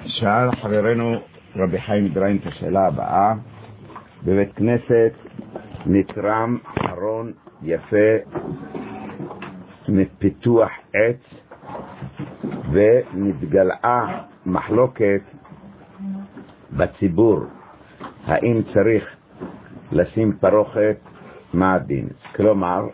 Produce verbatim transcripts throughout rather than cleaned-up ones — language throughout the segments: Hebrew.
שאל חברנו רבי חיים מדריין את השאלה הבאה. בבית כנסת נתרם ארון יפה מפיתוח עץ ונתגלעה מחלוקת בציבור האם צריך לשים פרוכת, מה הדין? כלומר,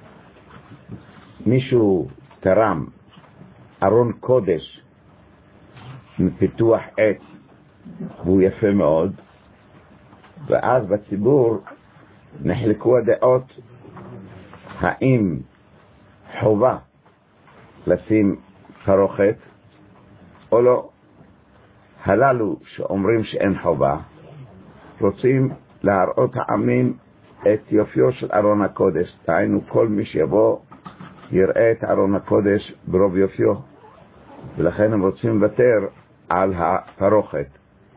מישהו תרם ארון קודש מפיתוח עץ והוא יפה מאוד, ואז בציבור נחלקו הדעות האם חובה לשים פרוכת או לא. הללו שאומרים שאין חובה רוצים להראות העמים את יופיו של ארון הקודש, דהיינו כל מי שיבוא יראה את ארון הקודש ברוב יופיו, ולכן הם רוצים לוותר על הפרוכת.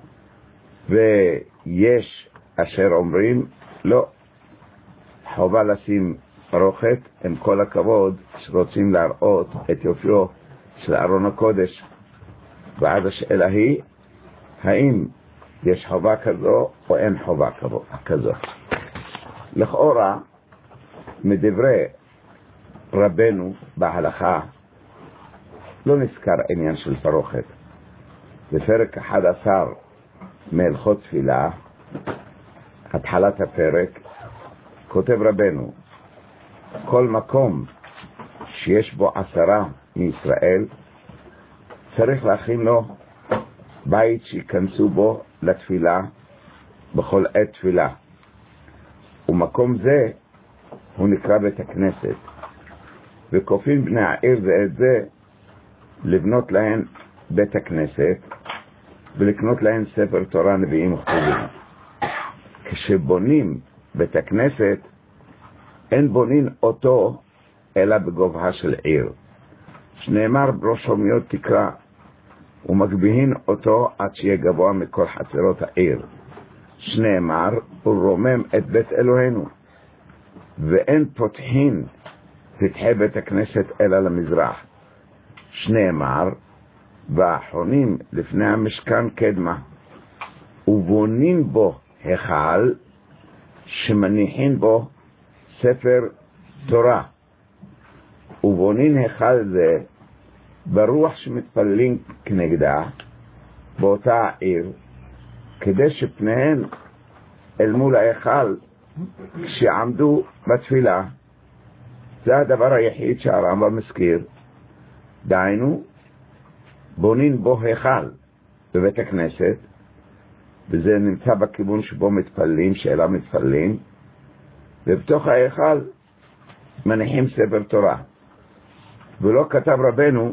ויש אשר אומרים לא, חובה לשים פרוכת, עם כל הכבוד שרוצים להראות את יופיו של ארון הקודש. ואז השאלה היא האם יש חובה כזו או אין חובה כזו. לכאורה מדברי רבנו בהלכה לא נזכר עניין של פרוכת. בפרק אחד עשר מהלכות תפילה, התחלת הפרק, כותב רבנו, כל מקום שיש בו עשרה מישראל צריך להכין לו בית שיכנסו בו לתפילה בכל עת תפילה, ומקום זה הוא נקרא בית הכנסת. וכופים בני העיר זה את זה לבנות להן בית הכנסת ולקנות להן ספר תורה, נביאים וכתובים. כשבונים בית הכנסת אין בונים אותו אלא בגובה של עיר, שנאמר בראש הומיות תקרא, ומגביהין אותו עד שיהיה גבוה מכל חצרות העיר, שנאמר ורומם את בית אלוהינו. ואין פותחין פתחי בית הכנסת אלא למזרח, שנאמר והאחרונים לפני המשכן קדמה, ובונים בו היכל שמניחין בו ספר תורה. ובונים היכל זה ברוח שמתפללים כנגדה באותה העיר, כדי שפניהן אל מול ההיכל כשעמדו בתפילה. זה הדבר היחיד שהרמב"ם מזכיר, דהיינו בונים בו היכל בבית הכנסת, וזה נמצא בכיוון שבו מתפללים, שאלה מתפללים, ובתוך ההיכל מניחים ספר תורה. ולא כתב רבנו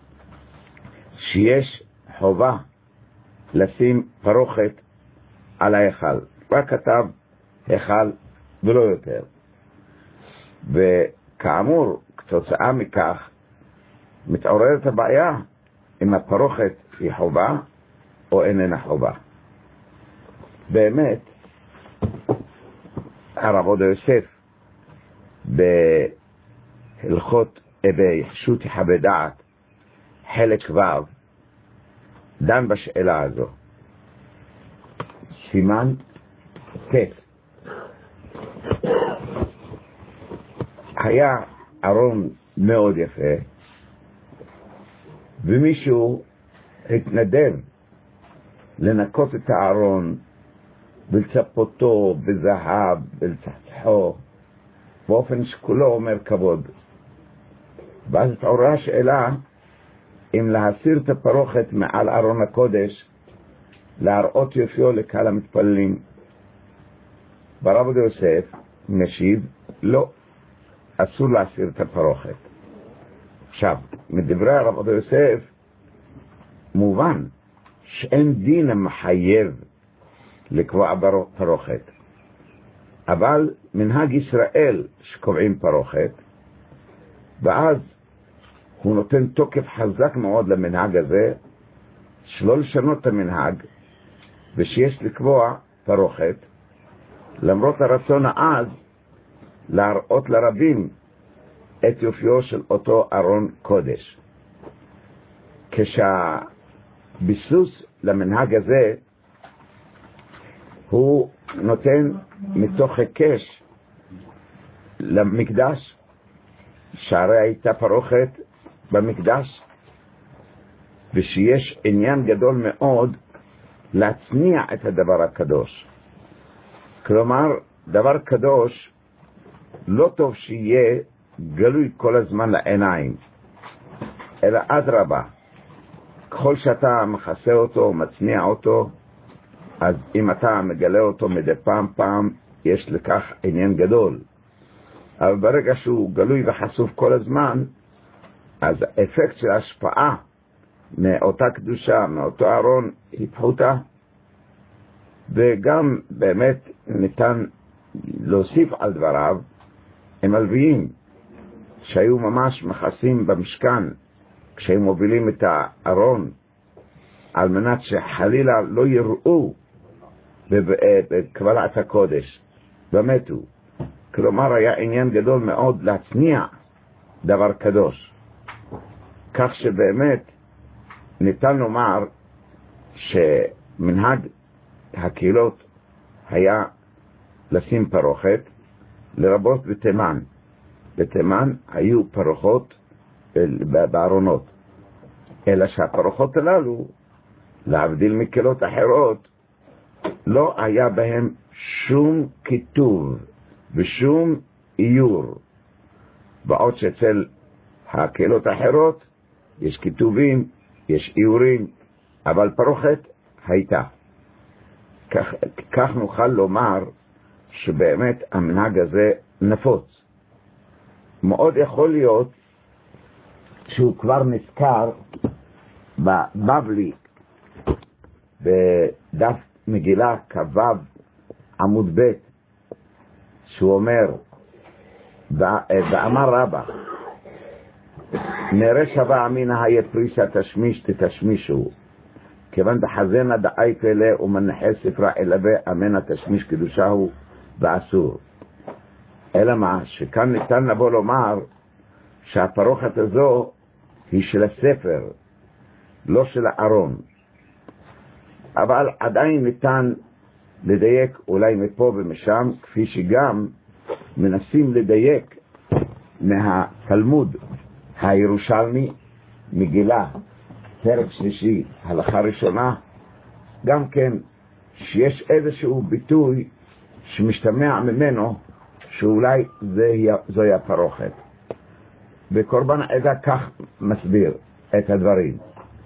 שיש חובה לשים פרוכת על ההיכל, רק כתב היכל ולא יותר. וכאמור, כתוצאה מכך מתעוררת הבעיה אם הפרוכת היא חובה או איננה חובה. באמת הרב עובדיה יוסף בהלכות ביחשות יחווה דעת חלק ו' דן בשאלה הזו. סימן ט', היה ארון מאוד יפה ומישהו התנדב לנקות את הארון ולצפותו בזהב ולצחצחו באופן שכולו אומר כבוד. ואז התעוררה השאלה אם להסיר את הפרוכת מעל ארון הקודש להראות יופיו לקהל המתפללים. והרב עובדיה יוסף משיב לא, אסור להסיר את הפרוכת. עכשיו, מדברי הרב עובדיה יוסף מובן שאין דין המחייב לקבוע פרוכת, אבל מנהג ישראל שקובעים פרוכת, ואז הוא נותן תוקף חזק מאוד למנהג הזה, שלא לשנות את המנהג ושיש לקבוע פרוכת, למרות הרצון העז להראות לרבים את יופיו של אותו ארון קודש. ביסוס למנהג הזה הוא נותן מתוך הקש למקדש, שהרי הייתה פרוכת במקדש, ושיש עניין גדול מאוד להצניע את הדבר הקדוש. כלומר, דבר קדוש לא טוב שיהיה גלוי כל הזמן לעיניים, אלא אדרבה, ככל שאתה מכסה אותו, מצניע אותו, אז אם אתה מגלה אותו מדי פעם פעם, יש לכך עניין גדול. אבל ברגע שהוא גלוי וחשוף כל הזמן, אז האפקט של ההשפעה מאותה קדושה, מאותו ארון, היא פחותה, וגם באמת ניתן להוסיף על דבריו, הם הלוויים שהיו ממש מכסים במשכן, כשהם מובילים את הארון, על מנת שחלילה לא יראו בקבלת הקודש, ומתו. כלומר, היה עניין גדול מאוד להצניע דבר קדוש, כך שבאמת ניתן לומר שמנהג הקהילות היה לשים פרוכת, לרבות בתימן. בתימן היו פרוחות בארונות, אלא שהפרוחות הללו, להבדיל מקהילות אחרות, לא היה בהם שום כיתוב ושום איור, בעוד שאצל הקהילות האחרות יש כיתובים, יש איורים, אבל פרוכת הייתה. כך, כך נוכל לומר שבאמת המנהג הזה נפוץ. מאוד יכול להיות שהוא כבר נזכר בבבלי, בדף מגילה כ"ו עמוד ב', שהוא אומר, ואמר רבא, נראה שווה אמינה היה פרישה תשמיש תתשמישו, כיוון דחזנה דאי פלא ומנחה ספרה אלווה אמנה תשמיש קדושה הוא ואסור. אלא מה? שכאן ניתן לבוא לומר שהפרוכת הזו היא של הספר, לא של הארון. אבל עדיין ניתן לדייק אולי מפה ומשם, כפי שגם מנסים לדייק מהתלמוד הירושלמי, מגילה, פרק שלישי, הלכה ראשונה, גם כן שיש איזשהו ביטוי שמשתמע ממנו שאולי זוהי הפרוכת. וקורבן העדה כך מסביר את הדברים.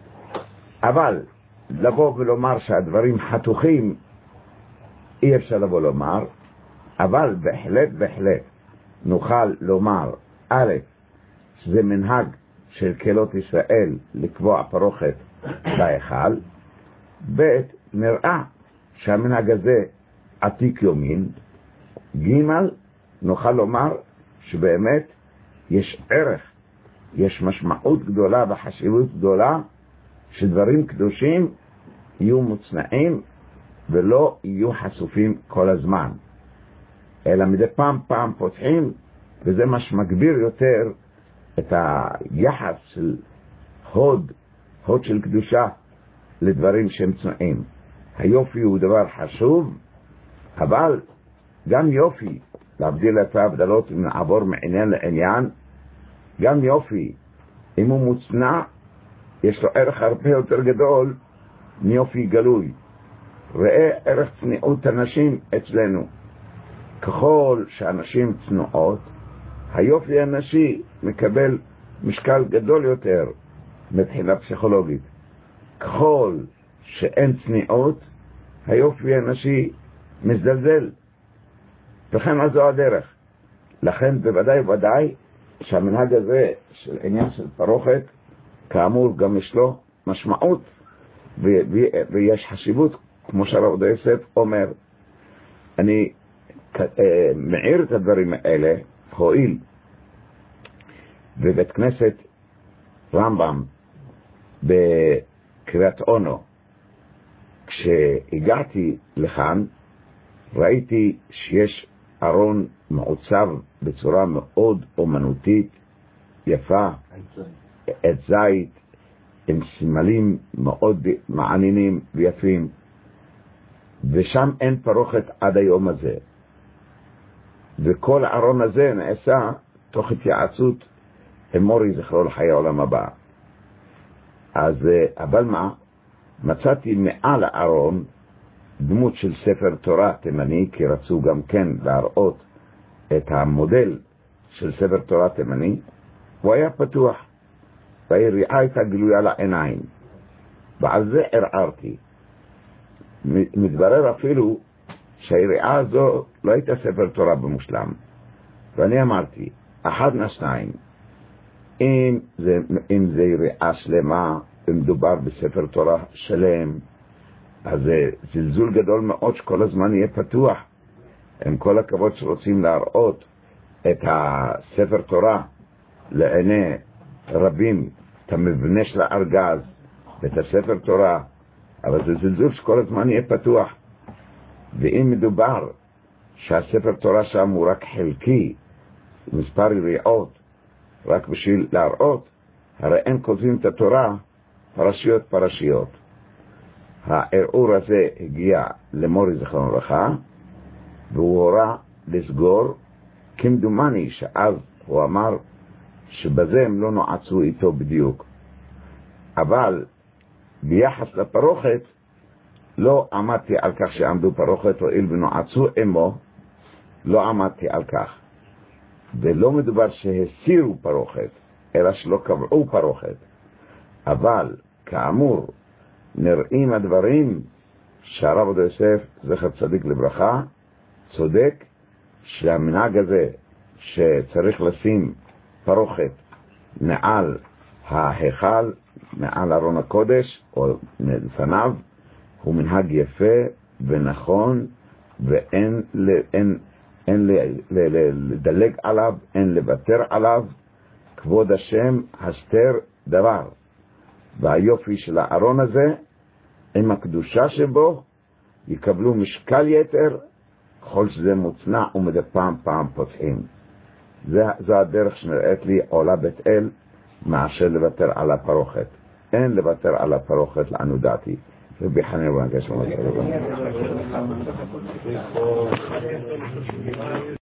אבל לבוא ולומר שהדברים חתוכים, אי אפשר לבוא לומר, אבל בהחלט בהחלט נוכל לומר, א', שזה מנהג של קהילות ישראל לקבוע פרוכת בהיכל, ב', נראה שהמנהג הזה עתיק יומין, ג', נוכל לומר שבאמת יש ערך, יש משמעות גדולה וחשיבות גדולה שדברים קדושים יהיו מוצנעים ולא יהיו חשופים כל הזמן, אלא מדי פעם פעם פותחים, וזה מה שמגביר יותר את היחס של הוד, הוד של קדושה לדברים שהם צנועים. היופי הוא דבר חשוב, אבל גם יופי, להבדיל את ההבדלות אם נעבור מעניין לעניין, גם יופי, אם הוא מוצנע, יש לו ערך הרבה יותר גדול מיופי גלוי. ראה ערך צניעות אנשים אצלנו. ככל שאנשים צנועות, היופי האנשי מקבל משקל גדול יותר מבחינה פסיכולוגית. ככל שאין צניעות, היופי האנשי מזלזל. וכן אז זו הדרך. לכן בוודאי ודאי שהמנהג הזה של עניין של פרוכת, כאמור גם יש לו משמעות ויש חשיבות, כמו שהרב עובדיה יוסף אומר. אני מעיר את הדברים האלה, הועיל בבית כנסת רמב"ם בקריית אונו, כשהגעתי לכאן ראיתי שיש ארון מעוצב בצורה מאוד אומנותית יפה, עץ זית, עם סימלים מאוד מעניינים ויפים, ושם אין פרוכת עד היום הזה. וכל הארון הזה נעשה תוך התייעצות עם מורי זכרו לחיי העולם הבא. אז אבל מה? מצאתי מעל הארון דמות של ספר תורה תימני, כי רצו גם כן להראות את המודל של ספר תורה תימני. הוא היה פתוח, והיריעה הייתה גלויה לעיניים, ועל זה ערערתי. מתברר אפילו שהיריעה הזו לא הייתה ספר תורה במושלם. ואני אמרתי, אחד מהשניים, אם זה, אם זה יריעה שלמה, אם מדובר בספר תורה שלם, אז זה זלזול גדול מאוד שכל הזמן יהיה פתוח. עם כל הכבוד שרוצים להראות את הספר תורה לעיני רבים, את המבנה של הארגז ואת הספר תורה, אבל זה זלזול שכל הזמן יהיה פתוח. ואם מדובר שהספר תורה שם הוא רק חלקי, מספר יריעות, רק בשביל להראות, הרי אין כותבים את התורה פרשיות פרשיות. הערעור הזה הגיע למורי זכרונו לברכה, והוא הורה לסגור, כמדומני שאז הוא אמר שבזה הם לא נועצו איתו בדיוק. אבל ביחס לפרוכת, לא עמדתי על כך שעמדו פרוכת, או אילו נועצו עמו, לא עמדתי על כך. ולא מדובר שהסירו פרוכת, אלא שלא קבעו פרוכת. אבל כאמור, נראים הדברים שהרב עובדיה יוסף זכר צדיק לברכה צודק, שהמנהג הזה שצריך לשים פרוכת מעל ההיכל, מעל ארון הקודש או לפניו, הוא מנהג יפה ונכון, ואין אין, אין לדלג עליו, אין לוותר עליו. כבוד השם הסתר דבר. והיופי של הארון הזה עם הקדושה שבו יקבלו משקל יתר ככל שזה מוצנע ומדי פעם פעם פותחים. זה, זו הדרך שנראית לי עולה בית אל מאשר לוותר על הפרוכת. אין לוותר על הפרוכת לענו דעתי. ובחניה ובנקש